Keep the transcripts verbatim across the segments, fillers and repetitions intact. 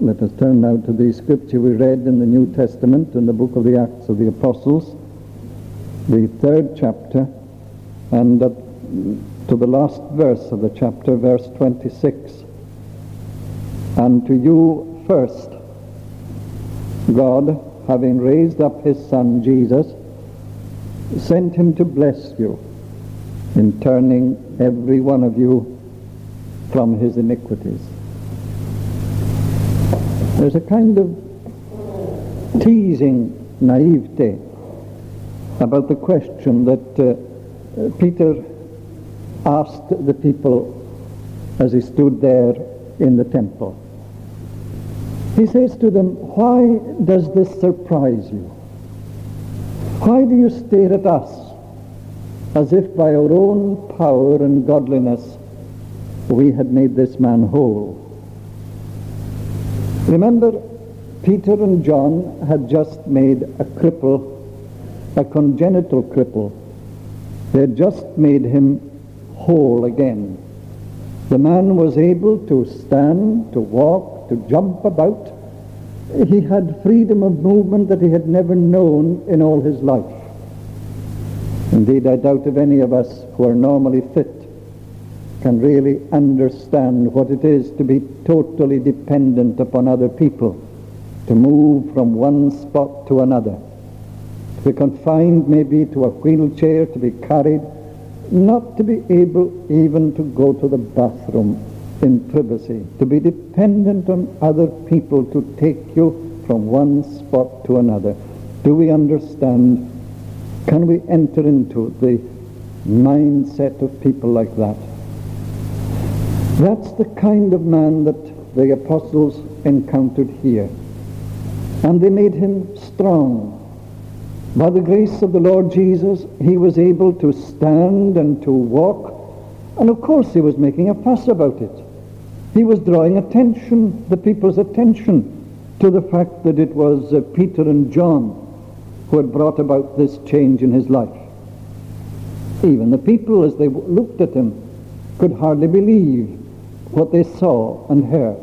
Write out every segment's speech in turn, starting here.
Let us turn now to the scripture we read in the New Testament, in the book of the Acts of the Apostles, the third chapter, and uh, to the last verse of the chapter, verse twenty-six. And to you first, God, having raised up his Son Jesus, sent him to bless you in turning every one of you from his iniquities. There's a kind of teasing naivete about the question that uh, Peter asked the people as he stood there in the temple. He says to them, "Why does this surprise you? Why do you stare at us as if by our own power and godliness we had made this man whole?" Remember, Peter and John had just made a cripple, a congenital cripple. They had just made him whole again. The man was able to stand, to walk, to jump about. He had freedom of movement that he had never known in all his life. Indeed, I doubt if any of us who are normally fit can really understand what it is to be totally dependent upon other people, to move from one spot to another, to be confined maybe to a wheelchair, to be carried, not to be able even to go to the bathroom in privacy, to be dependent on other people to take you from one spot to another. Do we understand? Can we enter into the mindset of people like that? That's the kind of man that the apostles encountered here. And they made him strong. By the grace of the Lord Jesus, he was able to stand and to walk. And of course he was making a fuss about it. He was drawing attention, the people's attention, to the fact that it was uh, Peter and John who had brought about this change in his life. Even the people, as they w- looked at him, could hardly believe what they saw and heard.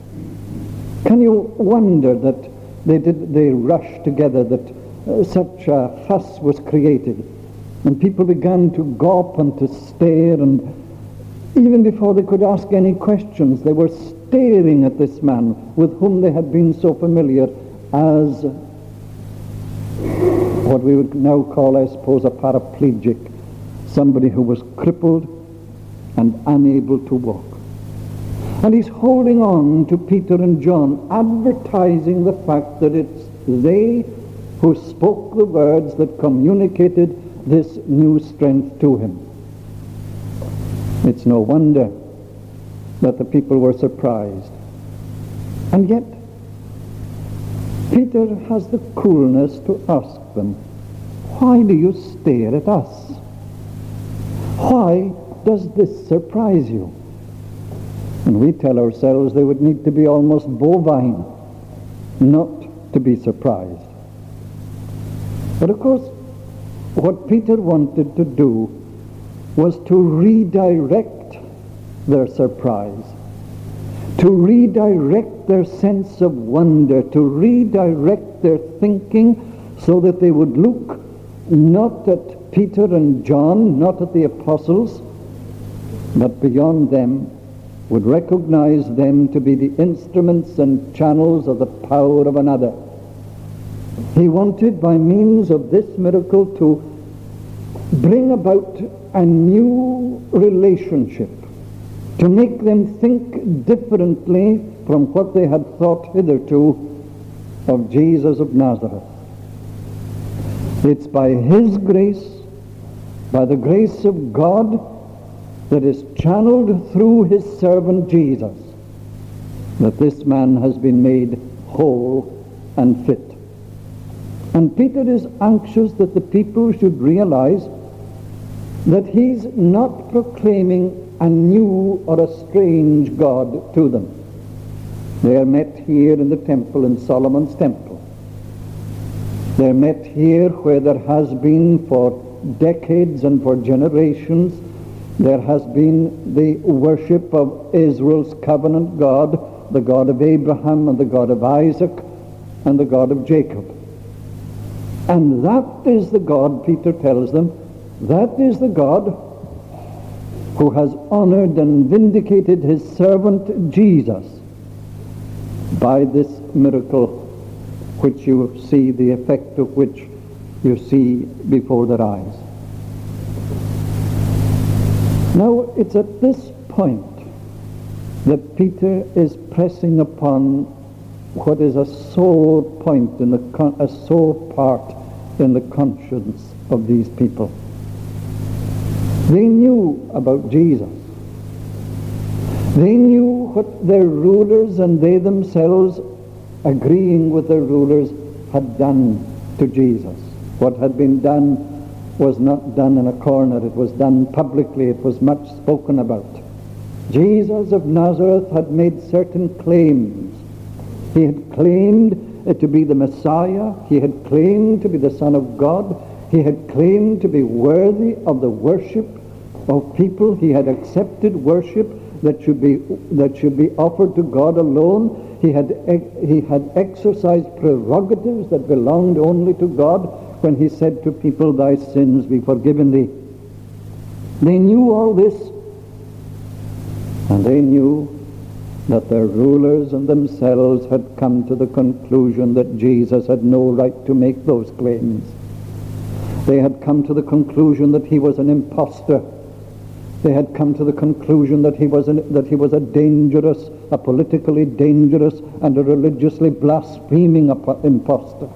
Can you wonder that they did they rushed together, that uh, such a fuss was created, and people began to gawp and to stare, and even before they could ask any questions, they were staring at this man with whom they had been so familiar as what we would now call, I suppose, a paraplegic, somebody who was crippled and unable to walk. And he's holding on to Peter and John, advertising the fact that it's they who spoke the words that communicated this new strength to him. It's no wonder that the people were surprised. And yet, Peter has the coolness to ask them, "Why do you stare at us? Why does this surprise you?" And we tell ourselves they would need to be almost bovine not to be surprised. But of course, what Peter wanted to do was to redirect their surprise, to redirect their sense of wonder, to redirect their thinking so that they would look not at Peter and John, not at the apostles, but beyond them, would recognize them to be the instruments and channels of the power of another. He wanted, by means of this miracle, to bring about a new relationship, to make them think differently from what they had thought hitherto of Jesus of Nazareth. It's by his grace, by the grace of God, that is channeled through his servant Jesus, that this man has been made whole and fit. And Peter is anxious that the people should realize that he's not proclaiming a new or a strange God to them. They are met here in the temple, in Solomon's temple. They're met here where there has been for decades and for generations, there has been the worship of Israel's covenant God, the God of Abraham and the God of Isaac and the God of Jacob. And that is the God, Peter tells them, that is the God who has honored and vindicated his servant Jesus by this miracle, which you see, the effect of which you see before their eyes. Now, it's at this point that Peter is pressing upon what is a sore point, in the con- a sore part in the conscience of these people. They knew about Jesus. They knew what their rulers and they themselves, agreeing with their rulers, had done to Jesus. What had been done was not done in a corner. It was done publicly. It was much spoken about. Jesus of Nazareth had made certain claims. He had claimed uh, to be the Messiah. He had claimed to be the Son of God. He had claimed to be worthy of the worship of people. He had accepted worship that should be that should be offered to God alone. He had he had exercised prerogatives that belonged only to God when he said to people, "Thy sins be forgiven thee." They knew all this, and they knew that their rulers and themselves had come to the conclusion that Jesus had no right to make those claims. They had come to the conclusion that he was an impostor. They had come to the conclusion that he was an, that he was a dangerous, a politically dangerous and a religiously blaspheming impostor.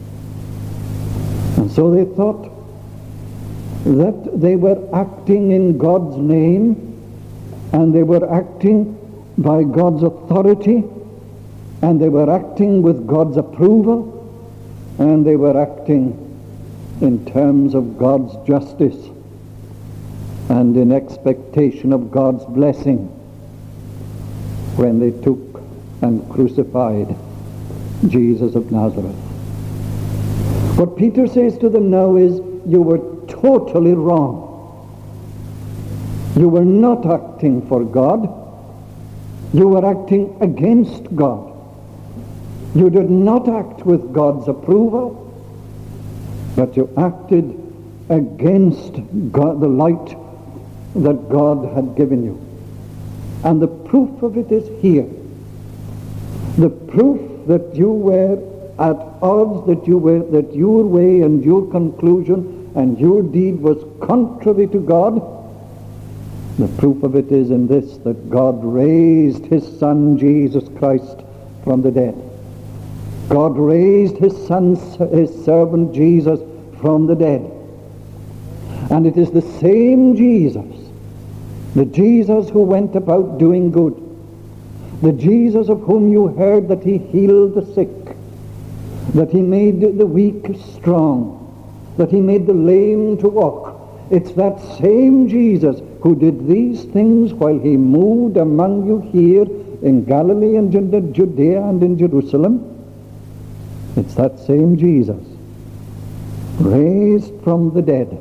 And so they thought that they were acting in God's name, and they were acting by God's authority, and they were acting with God's approval, and they were acting in terms of God's justice and in expectation of God's blessing when they took and crucified Jesus of Nazareth. What Peter says to them now is, you were totally wrong. You were not acting for God. You were acting against God. You did not act with God's approval, but you acted against God, the light that God had given you. And the proof of it is here. The proof that you were at odds, that you were, that your way and your conclusion and your deed was contrary to God. The proof of it is in this, that God raised his Son Jesus Christ from the dead. God raised his Son, his servant Jesus from the dead. And it is the same Jesus, the Jesus who went about doing good, the Jesus of whom you heard that he healed the sick, that he made the weak strong, that he made the lame to walk. It's that same Jesus who did these things while he moved among you here in Galilee and in Judea and in Jerusalem. It's that same Jesus, raised from the dead,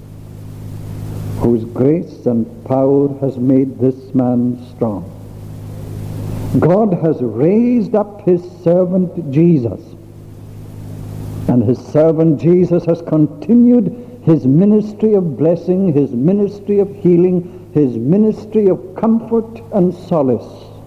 whose grace and power has made this man strong. God has raised up his servant Jesus, and his servant Jesus has continued his ministry of blessing, his ministry of healing, his ministry of comfort and solace.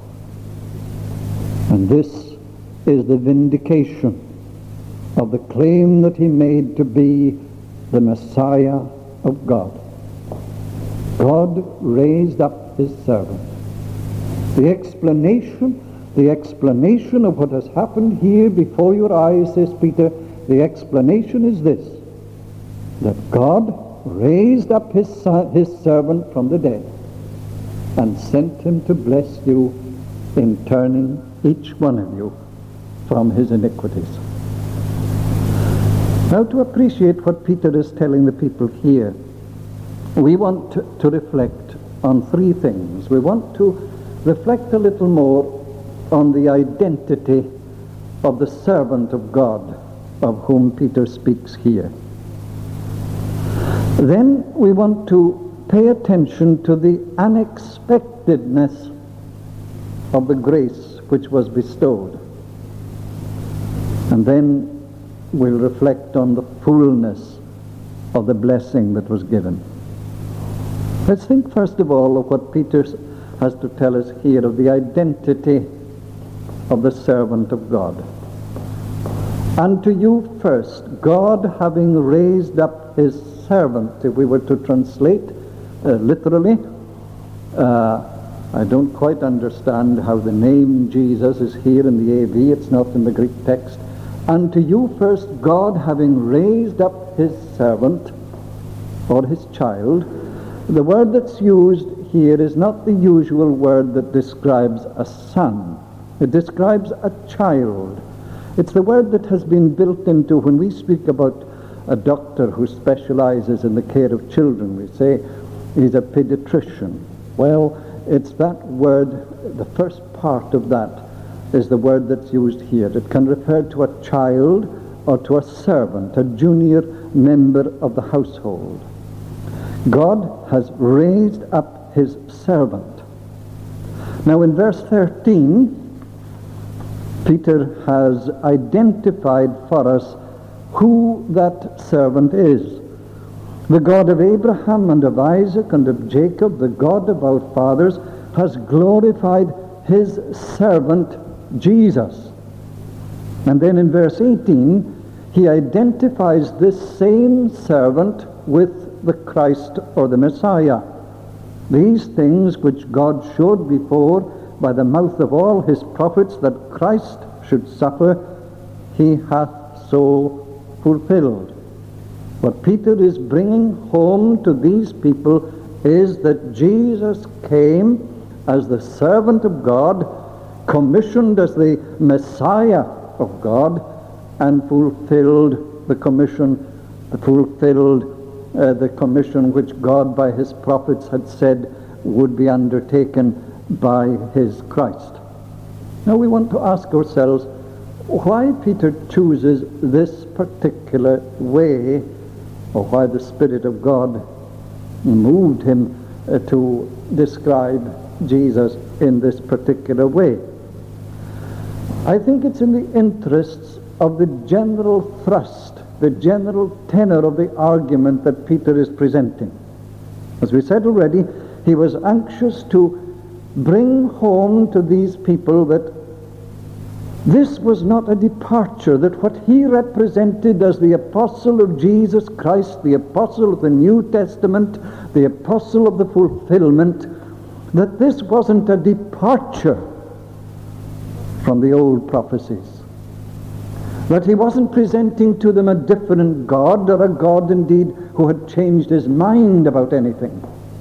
And this is the vindication of the claim that he made to be the Messiah of God. God raised up his servant. The explanation, the explanation of what has happened here before your eyes, says Peter, the explanation is this, that God raised up his son, his servant from the dead and sent him to bless you in turning each one of you from his iniquities. Now, to appreciate what Peter is telling the people here, we want to, to reflect on three things. We want to reflect a little more on the identity of the servant of God of whom Peter speaks here. Then we want to pay attention to the unexpectedness of the grace which was bestowed. And then we'll reflect on the fullness of the blessing that was given. Let's think first of all of what Peter has to tell us here of the identity of the servant of God. Unto you first, God having raised up his servant, if we were to translate uh, literally, uh, I don't quite understand how the name Jesus is here in the A V, it's not in the Greek text. Unto you first, God having raised up his servant, or his child. The word that's used here is not the usual word that describes a son. It describes a child. It's the word that has been built into, when we speak about a doctor who specializes in the care of children, we say he's a pediatrician. Well, it's that word, the first part of that is the word that's used here. It can refer to a child or to a servant, a junior member of the household. God has raised up his servant. Now in verse thirteen, Peter has identified for us who that servant is. The God of Abraham and of Isaac and of Jacob, the God of our fathers, has glorified his servant Jesus. And then in verse eighteen, he identifies this same servant with the Christ or the Messiah. These things which God showed before by the mouth of all his prophets that Christ should suffer, he hath so fulfilled. What Peter is bringing home to these people is that Jesus came as the servant of God, commissioned as the Messiah of God, and fulfilled the commission, fulfilled uh, the commission which God by his prophets had said would be undertaken by his Christ. Now we want to ask ourselves why Peter chooses this particular way, or why the Spirit of God moved him uh, to describe Jesus in this particular way. I think it's in the interests of the general thrust, the general tenor of the argument that Peter is presenting. As we said already, he was anxious to bring home to these people that this was not a departure, that what he represented as the apostle of Jesus Christ, the apostle of the New Testament, the apostle of the fulfillment, that this wasn't a departure from the old prophecies. That he wasn't presenting to them a different God, or a God indeed who had changed his mind about anything,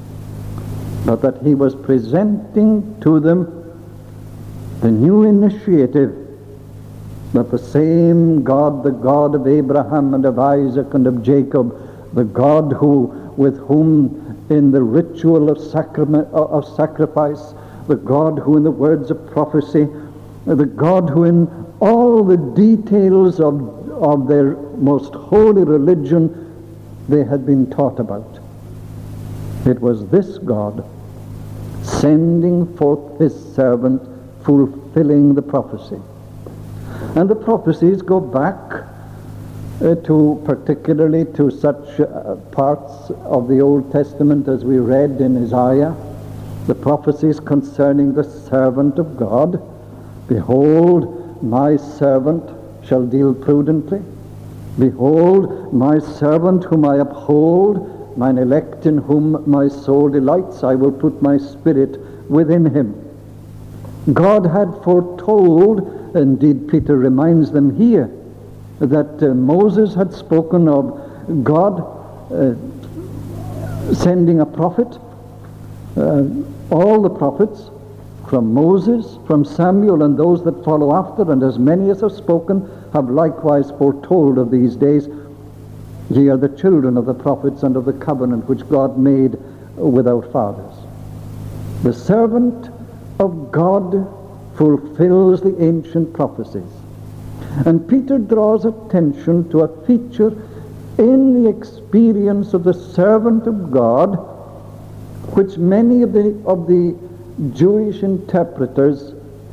but that he was presenting to them the new initiative that the same God, the God of Abraham and of Isaac and of Jacob, the God who, with whom in the ritual of, sacrament, of sacrifice, the God who in the words of prophecy, the God who in all the details of, of their most holy religion they had been taught about. It was this God sending forth his servant, fulfilling the prophecy. And the prophecies go back uh, to particularly to such uh, parts of the Old Testament as we read in Isaiah, the prophecies concerning the servant of God. Behold, my servant shall deal prudently. Behold, my servant whom I uphold, mine elect in whom my soul delights, I will put my spirit within him. God had foretold, indeed Peter reminds them here, that uh, Moses had spoken of God uh, sending a prophet. Uh, all the prophets, from Moses, from Samuel, and those that follow after, and as many as have spoken, have likewise foretold of these days. Ye are the children of the prophets and of the covenant which God made with our fathers. The servant of God fulfills the ancient prophecies. And Peter draws attention to a feature in the experience of the servant of God, which many of the, of the Jewish interpreters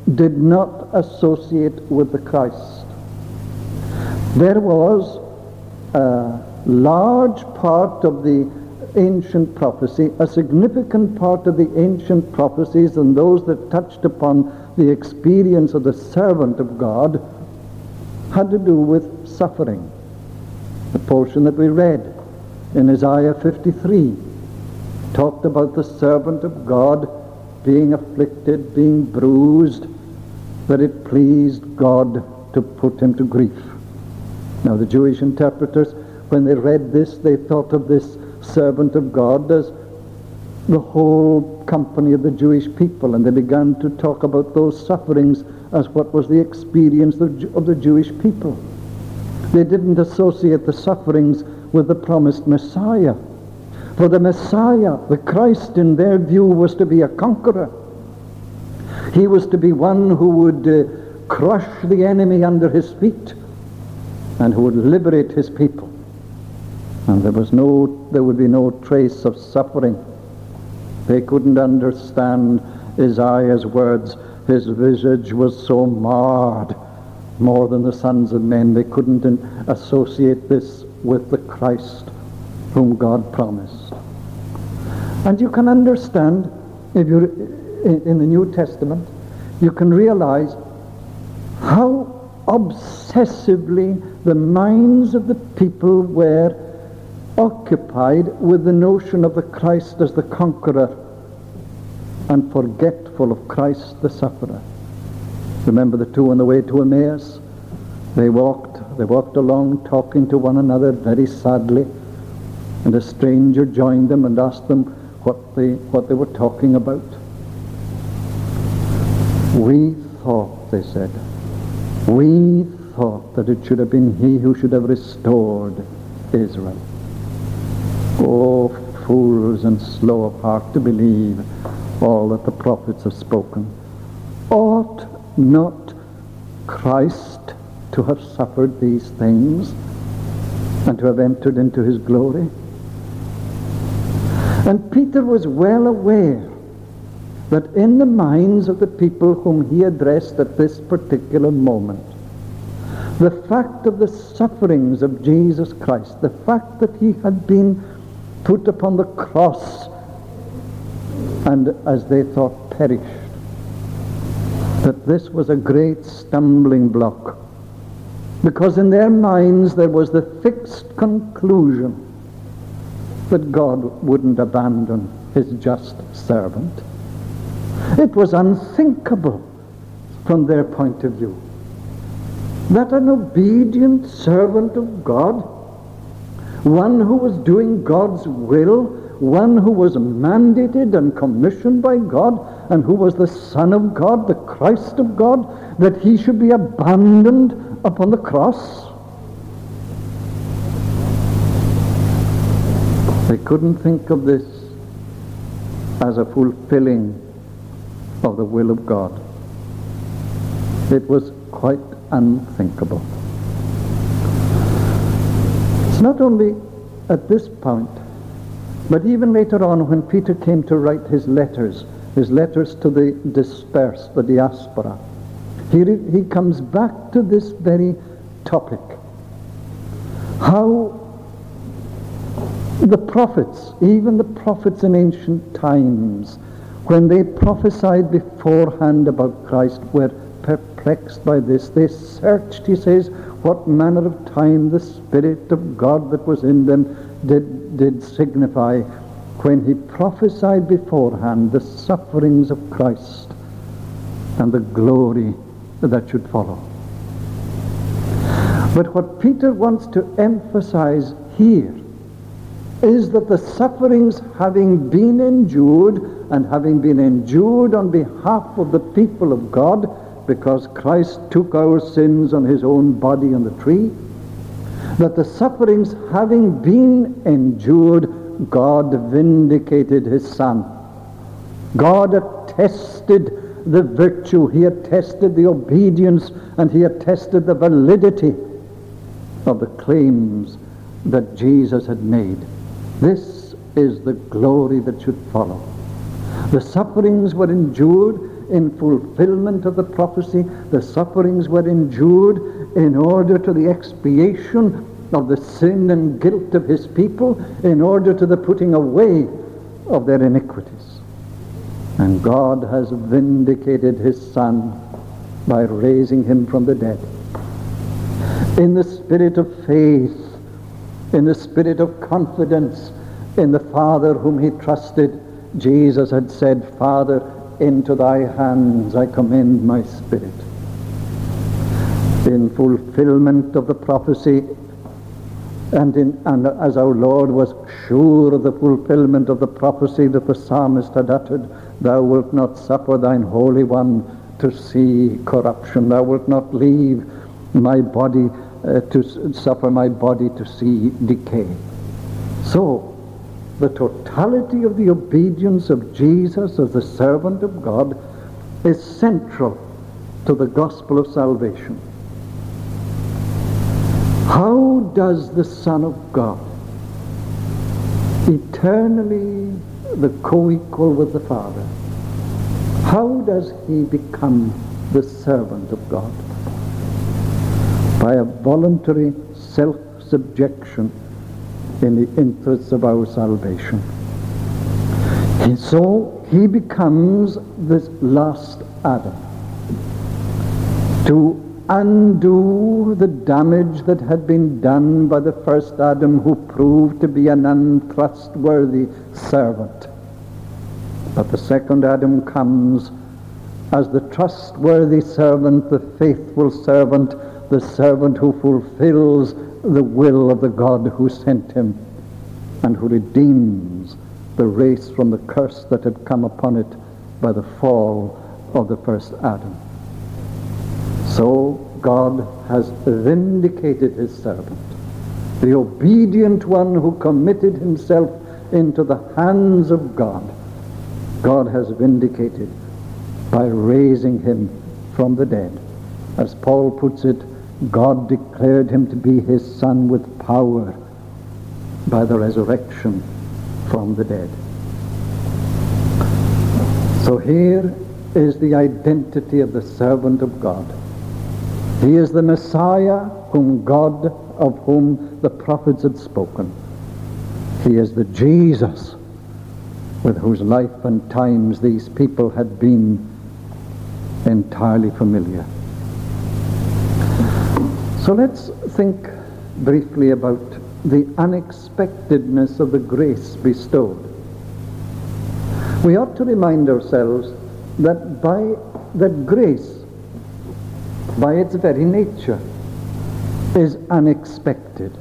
did not associate with the Christ. There was a large part of the ancient prophecy, a significant part of the ancient prophecies and those that touched upon the experience of the servant of God had to do with suffering. The portion that we read in Isaiah fifty-three talked about the servant of God being afflicted, being bruised, that it pleased God to put him to grief. Now the Jewish interpreters, when they read this, they thought of this servant of God as the whole company of the Jewish people, and they began to talk about those sufferings as what was the experience of, of the Jewish people. They didn't associate the sufferings with the promised Messiah. For the Messiah, the Christ, in their view, was to be a conqueror. He was to be one who would uh, crush the enemy under his feet and who would liberate his people. And there was no, there would be no trace of suffering. They couldn't understand Isaiah's words. His visage was so marred, more than the sons of men. They couldn't in- associate this with the Christ whom God promised. And you can understand, if you're in, in the New Testament, you can realize how obsessively the minds of the people were occupied with the notion of the Christ as the conqueror and forgetful of Christ the sufferer. Remember the two on the way to Emmaus? They walked, they walked along talking to one another very sadly, and a stranger joined them and asked them what they, what they were talking about. We thought, they said, we thought that it should have been he who should have restored Israel. Oh, fools and slow of heart to believe all that the prophets have spoken. Ought not Christ to have suffered these things and to have entered into his glory? And Peter was well aware that in the minds of the people whom he addressed at this particular moment, the fact of the sufferings of Jesus Christ, the fact that he had been put upon the cross and, as they thought, perished, that this was a great stumbling block, because in their minds there was the fixed conclusion that God wouldn't abandon his just servant. It was unthinkable from their point of view that an obedient servant of God, one who was doing God's will, one who was mandated and commissioned by God, and who was the Son of God, the Christ of God, that he should be abandoned upon the cross. They couldn't think of this as a fulfilling of the will of God. It was quite unthinkable. It's not only at this point, but even later on when Peter came to write his letters, his letters to the dispersed, the diaspora, he, re- he comes back to this very topic. How the prophets, even the prophets in ancient times, when they prophesied beforehand about Christ, were perplexed by this. They searched, he says, what manner of time the Spirit of God that was in them did, did signify when he prophesied beforehand the sufferings of Christ and the glory that should follow. But what Peter wants to emphasize here is that the sufferings having been endured, and having been endured on behalf of the people of God, because Christ took our sins on his own body on the tree, that the sufferings having been endured, God vindicated his Son. God attested the virtue, he attested the obedience, and he attested the validity of the claims that Jesus had made. This is the glory that should follow. The sufferings were endured in fulfillment of the prophecy. The sufferings were endured in order to the expiation of the sin and guilt of his people, in order to the putting away of their iniquities. And God has vindicated his Son by raising him from the dead. In the spirit of faith, in the spirit of confidence in the Father whom he trusted, Jesus had said, Father, into thy hands I commend my spirit. In fulfillment of the prophecy, and, in, and as our Lord was sure of the fulfillment of the prophecy that the psalmist had uttered, thou wilt not suffer thine Holy One to see corruption. Thou wilt not leave my body uh, to suffer my body to see decay. So, the totality of the obedience of Jesus as the servant of God is central to the gospel of salvation. How does the Son of God, eternally the co-equal with the Father, how does he become the servant of God? By a voluntary self-subjection in the interests of our salvation. And so he becomes this last Adam, to undo the damage that had been done by the first Adam, who proved to be an untrustworthy servant. But the second Adam comes as the trustworthy servant, the faithful servant, the servant who fulfills the will of the God who sent him, and who redeems the race from the curse that had come upon it by the fall of the first Adam. So God has vindicated his servant, the obedient one who committed himself into the hands of God. God has vindicated by raising him from the dead. As Paul puts it, God declared him to be his Son with power by the resurrection from the dead. So here is the identity of the servant of God. He is the Messiah whom God, of whom the prophets had spoken. He is the Jesus with whose life and times these people had been entirely familiar. So let's think briefly about the unexpectedness of the grace bestowed. We ought to remind ourselves that by that grace, by its very nature, is unexpected.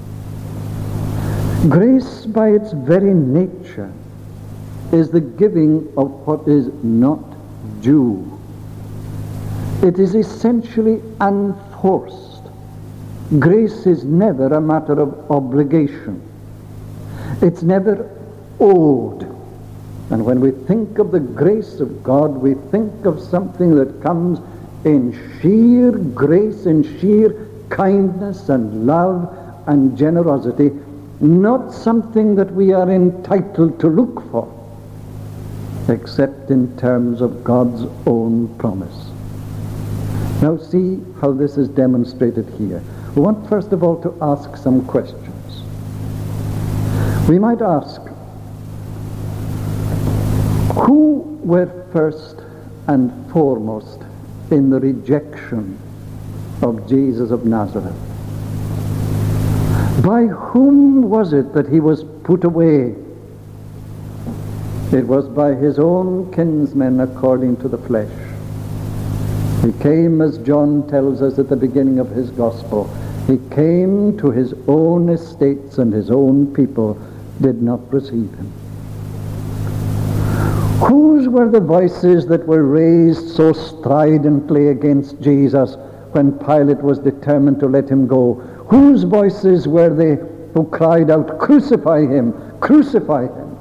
Grace, by its very nature, is the giving of what is not due. It is essentially unforced. Grace is never a matter of obligation. It's never owed. And when we think of the grace of God, we think of something that comes in sheer grace, in sheer kindness and love and generosity, not something that we are entitled to look for, except in terms of God's own promise. Now see how this is demonstrated here. We want first of all to ask some questions. We might ask, who were first and foremost in the rejection of Jesus of Nazareth? By whom was it that he was put away? It was by his own kinsmen according to the flesh. He came, as John tells us at the beginning of his gospel, he came to his own estates, and his own people did not receive him. Whose were the voices that were raised so stridently against Jesus when Pilate was determined to let him go? Whose voices were they who cried out, "Crucify him! Crucify him!"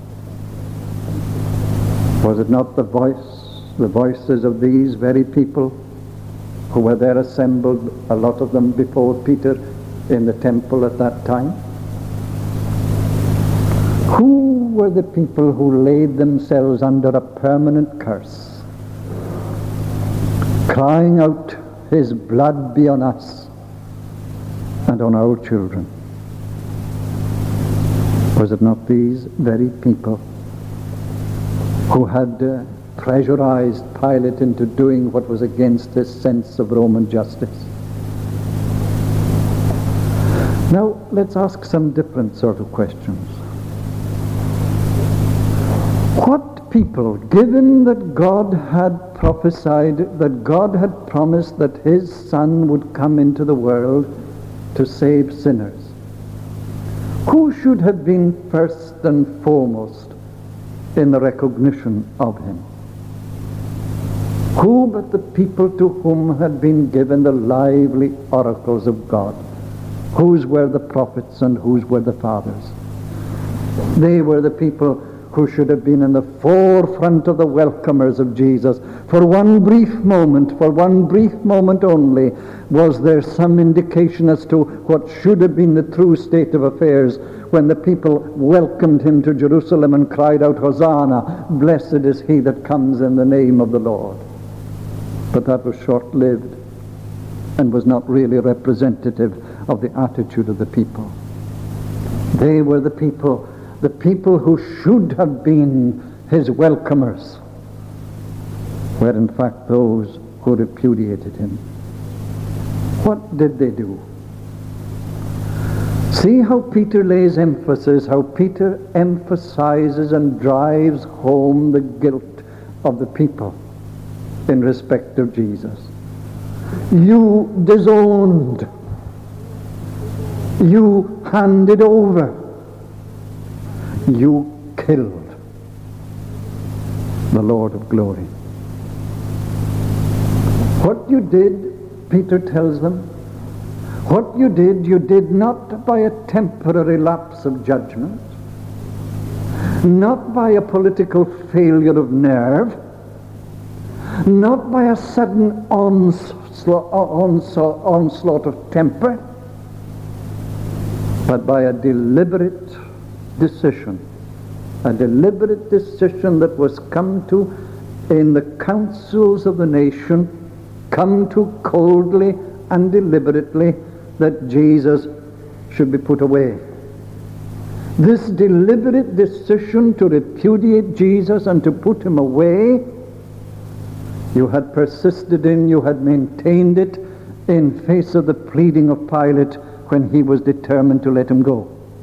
Was it not the voice, the voices of these very people who were there assembled, a lot of them before Peter, in the temple at that time? Who were the people who laid themselves under a permanent curse crying out, his blood be on us and on our children. Was it not these very people who had uh, pressurized Pilate into doing what was against his sense of Roman justice? Now, let's ask some different sort of questions. What people, given that God had prophesied, that God had promised that his Son would come into the world to save sinners, who should have been first and foremost in the recognition of him? Who but the people to whom had been given the lively oracles of God? Whose were the prophets and whose were the fathers? They were the people who should have been in the forefront of the welcomers of Jesus. For one brief moment, for one brief moment only, was there some indication as to what should have been the true state of affairs when the people welcomed him to Jerusalem and cried out, Hosanna, blessed is he that comes in the name of the Lord. But that was short-lived and was not really representative of the attitude of the people. They were the people, the people who should have been his welcomers, were in fact those who repudiated him. What did they do? See how Peter lays emphasis, how Peter emphasizes and drives home the guilt of the people in respect of Jesus. You disowned. You handed over. You killed the Lord of glory. What you did, Peter tells them, what you did, you did not by a temporary lapse of judgment, not by a political failure of nerve, not by a sudden onslaught, onslaught, onslaught of temper, but by a deliberate decision, a deliberate decision that was come to in the councils of the nation, come to coldly and deliberately, that Jesus should be put away. This deliberate decision to repudiate Jesus and to put him away, you had persisted in, you had maintained it in face of the pleading of Pilate when he was determined to let him go.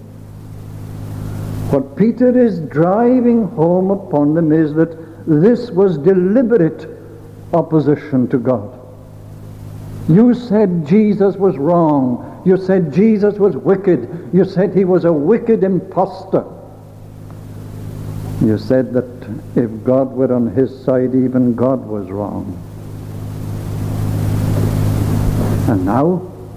What Peter is driving home upon them is that this was deliberate opposition to God. You said Jesus was wrong. You said Jesus was wicked. You said he was a wicked impostor. You said that if God were on his side, even God was wrong. And now,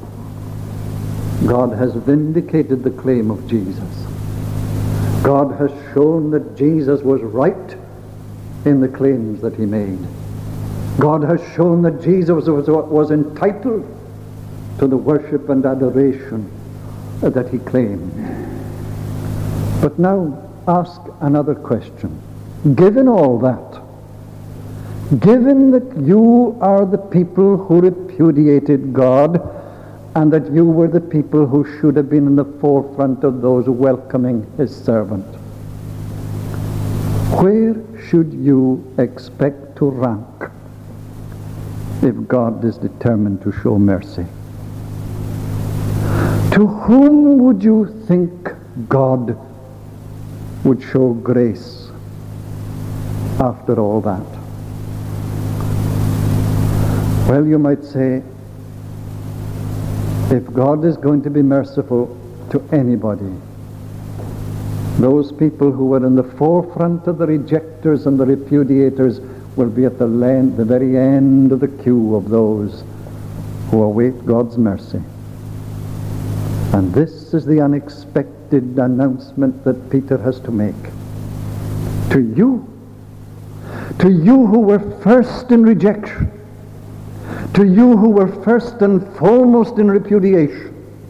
God has vindicated the claim of Jesus. God has shown that Jesus was right in the claims that he made. God has shown that Jesus was, was entitled to the worship and adoration that he claimed. But now ask another question. Given all that, given that you are the people who repudiated God, and that you were the people who should have been in the forefront of those welcoming his servant, where should you expect to rank if God is determined to show mercy? To whom would you think God would show grace after all that? Well, you might say, if God is going to be merciful to anybody, those people who were in the forefront of the rejectors and the repudiators will be at the, land, the very end of the queue of those who await God's mercy. And this is the unexpected announcement that Peter has to make. To you, to you who were first in rejection, to you who were first and foremost in repudiation,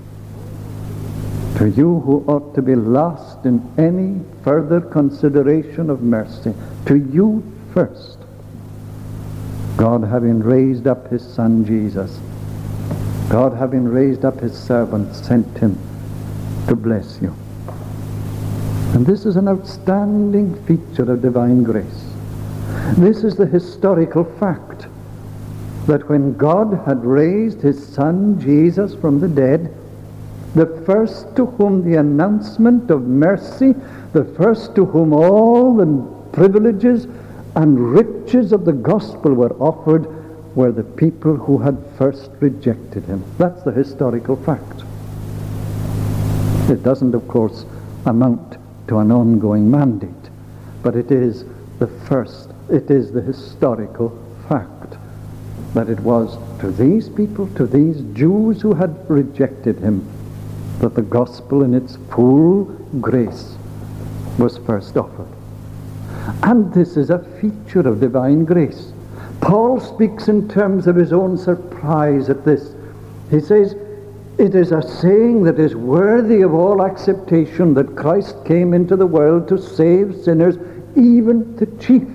to you who ought to be lost in any further consideration of mercy, to you first, God having raised up his Son Jesus, God having raised up his servant, sent him to bless you. And this is an outstanding feature of divine grace. This is the historical fact that when God had raised his Son Jesus from the dead, the first to whom the announcement of mercy, the first to whom all the privileges and riches of the gospel were offered, were the people who had first rejected him. That's the historical fact. It doesn't, of course, amount to an ongoing mandate, but it is the first, it is the historical fact that it was to these people, to these Jews who had rejected him, that the gospel in its full grace was first offered. And this is a feature of divine grace. Paul speaks in terms of his own surprise at this. He says, it is a saying that is worthy of all acceptation that Christ came into the world to save sinners, even the chief.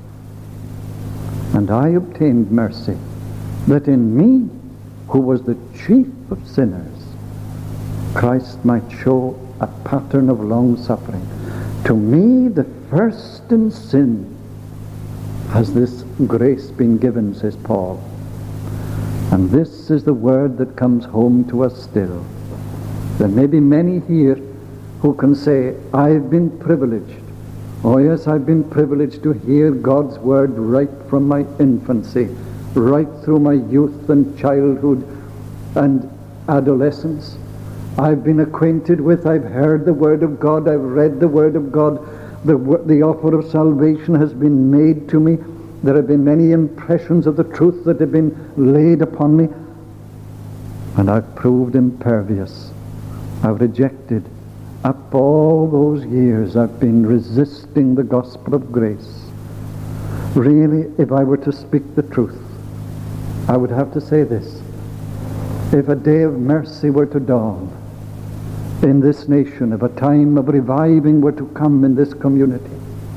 And I obtained mercy, that in me, who was the chief of sinners, Christ might show a pattern of long suffering. To me, the first in sin, has this grace been given, says Paul. And this is the word that comes home to us still. There may be many here who can say, I've been privileged. Oh yes, I've been privileged to hear God's word right from my infancy, right through my youth and childhood and adolescence. I've been acquainted with, I've heard the word of God, I've read the word of God, the, the offer of salvation has been made to me. There have been many impressions of the truth that have been laid upon me, and I've proved impervious. I've rejected. Up all those years I've been resisting the gospel of grace. Really, if I were to speak the truth, I would have to say this. If a day of mercy were to dawn in this nation, if a time of reviving were to come in this community,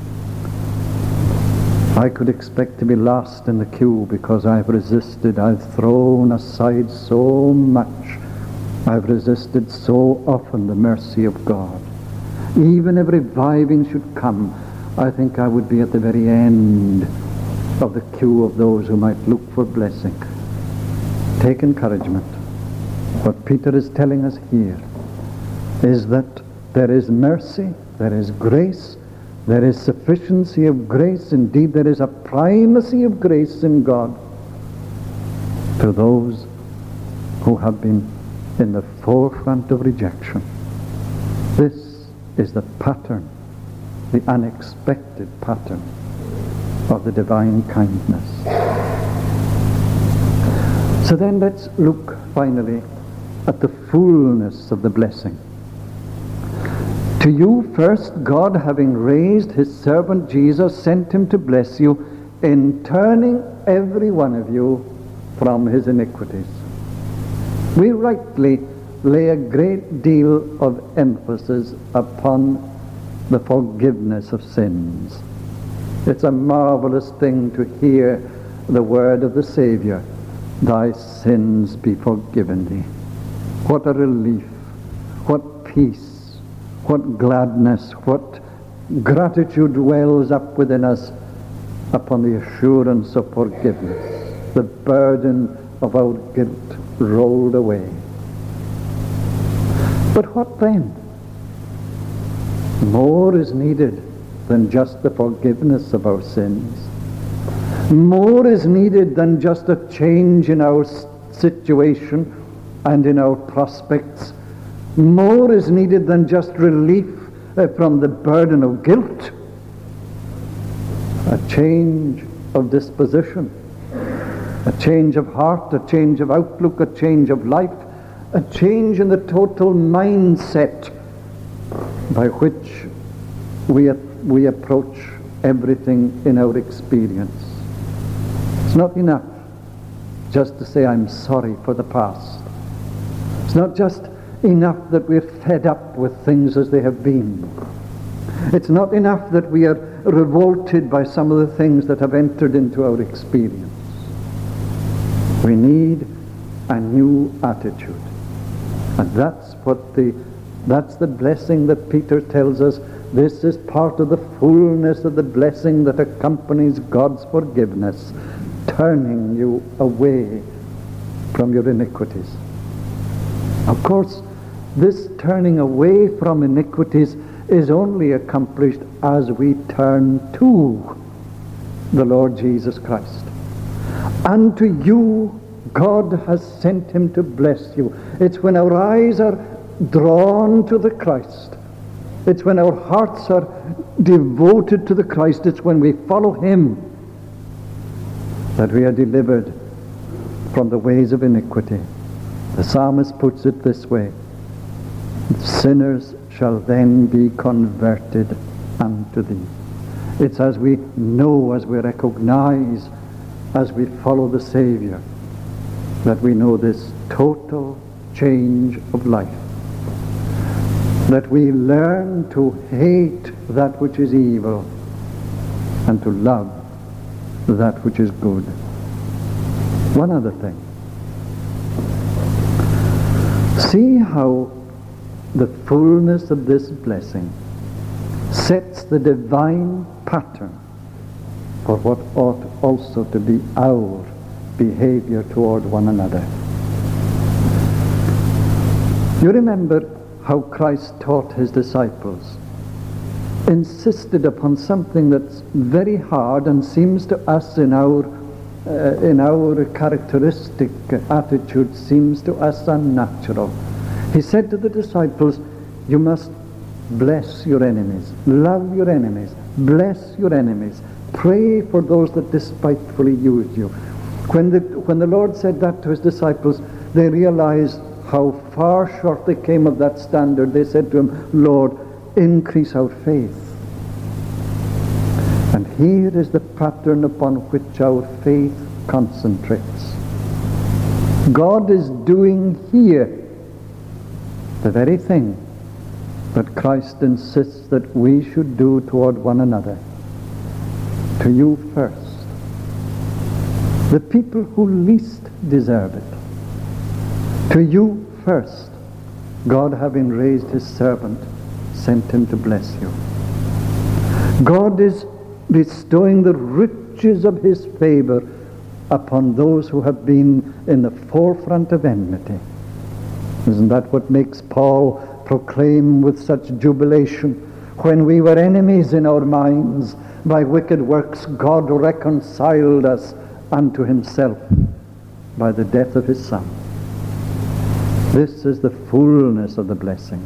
I could expect to be last in the queue because I've resisted, I've thrown aside so much. I've resisted so often the mercy of God. Even if reviving should come, I think I would be at the very end of the queue of those who might look for blessing. Take encouragement. What Peter is telling us here is that there is mercy, there is grace, there is sufficiency of grace. Indeed, there is a primacy of grace in God to those who have been in the forefront of rejection. This is the pattern, the unexpected pattern of the divine kindness. So then let's look finally at the fullness of the blessing. To you first, God, having raised his servant Jesus, sent him to bless you in turning every one of you from his iniquities. We rightly lay a great deal of emphasis upon the forgiveness of sins. It's a marvelous thing to hear the word of the Savior, thy sins be forgiven thee. What a relief, what peace, what gladness, what gratitude wells up within us upon the assurance of forgiveness, the burden of our guilt rolled away. But what then? More is needed than just the forgiveness of our sins. More is needed than just a change in our situation and in our prospects. More is needed than just relief uh, from the burden of guilt. A change of disposition, a change of heart, a change of outlook, a change of life, a change in the total mindset by which we, we approach everything in our experience. It's not enough just to say, I'm sorry for the past. It's not just enough that we're fed up with things as they have been. It's not enough that we are revolted by some of the things that have entered into our experience. We need a new attitude. And that's what the that's the blessing that Peter tells us. This is part of the fullness of the blessing that accompanies God's forgiveness, turning you away from your iniquities. Of course, this turning away from iniquities is only accomplished as we turn to the Lord Jesus Christ. And to you, God has sent him to bless you. It's when our eyes are drawn to the Christ. It's when our hearts are devoted to the Christ. It's when we follow him that we are delivered from the ways of iniquity. The psalmist puts it this way: sinners shall then be converted unto thee. It's as we know, as we recognize, as we follow the Savior, that we know this total change of life. That we learn to hate that which is evil and to love that which is good. One other thing. See how the fullness of this blessing sets the divine pattern for what ought also to be our behavior toward one another. You remember how Christ taught his disciples, insisted upon something that's very hard and seems to us in our uh, in our characteristic attitude seems to us unnatural. He said to the disciples, you must bless your enemies, love your enemies, bless your enemies, pray for those that despitefully use you. When the, when the Lord said that to his disciples, they realized how far short they came of that standard. They said to him, Lord, increase our faith. And here is the pattern upon which our faith concentrates. God is doing here the very thing that Christ insists that we should do toward one another. To you first. The people who least deserve it. To you first. God, having raised his servant, sent him to bless you. God is bestowing the riches of his favor upon those who have been in the forefront of enmity. Isn't that what makes Paul proclaim with such jubilation, when we were enemies in our minds, by wicked works God reconciled us unto himself by the death of his Son. This is the fullness of the blessing.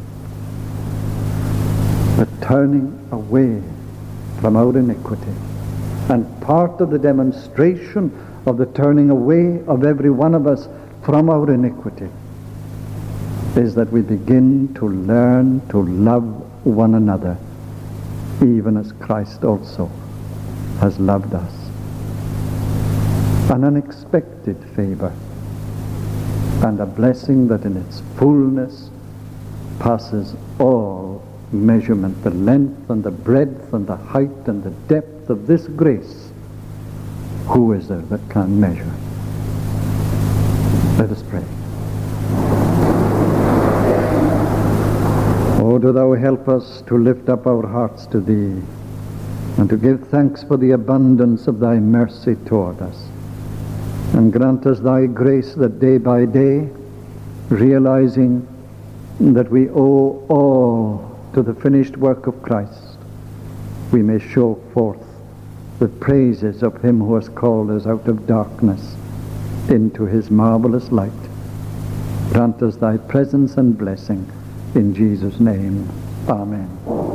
The turning away from our iniquity. And part of the demonstration of the turning away of every one of us from our iniquity is that we begin to learn to love one another, even as Christ also has loved us. An unexpected favor and a blessing that in its fullness passes all measurement, the length and the breadth and the height and the depth of this grace. Who is there that can measure? Let us pray. Oh, do thou help us to lift up our hearts to thee and to give thanks for the abundance of thy mercy toward us. And grant us thy grace that day by day, realizing that we owe all to the finished work of Christ, we may show forth the praises of him who has called us out of darkness into his marvelous light. Grant us thy presence and blessing. In Jesus' name, amen.